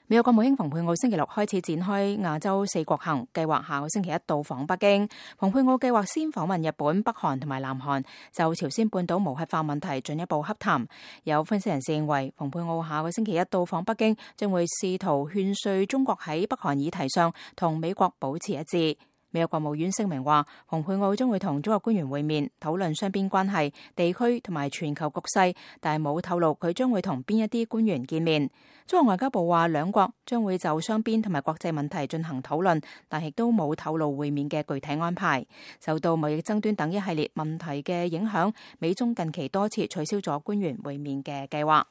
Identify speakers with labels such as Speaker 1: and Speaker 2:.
Speaker 1: 美國國務卿蓬佩奧星期六開始展開亞洲4國行，計劃下個星期一到訪北京。蓬佩奧計劃先訪問日本、北韓同埋南韓，就朝鮮半島無核化問題進一步洽談。有分析人士認為，蓬佩奧下個星期一到訪北京，將會試圖勸說中國喺北韓議題上同美國保持一致。美國國務院聲明話，蓬佩奧將會同中國官員會面，討論雙邊關係、地區同埋全球局勢，但係冇透露佢將會同邊一啲官員見面。中國外交部話，兩國將會就雙邊同埋國際問題進行討論，但亦都冇透露會面嘅具體安排。受到貿易爭端等一系列問題嘅影響，美中近期多次取消咗官員會面嘅計劃。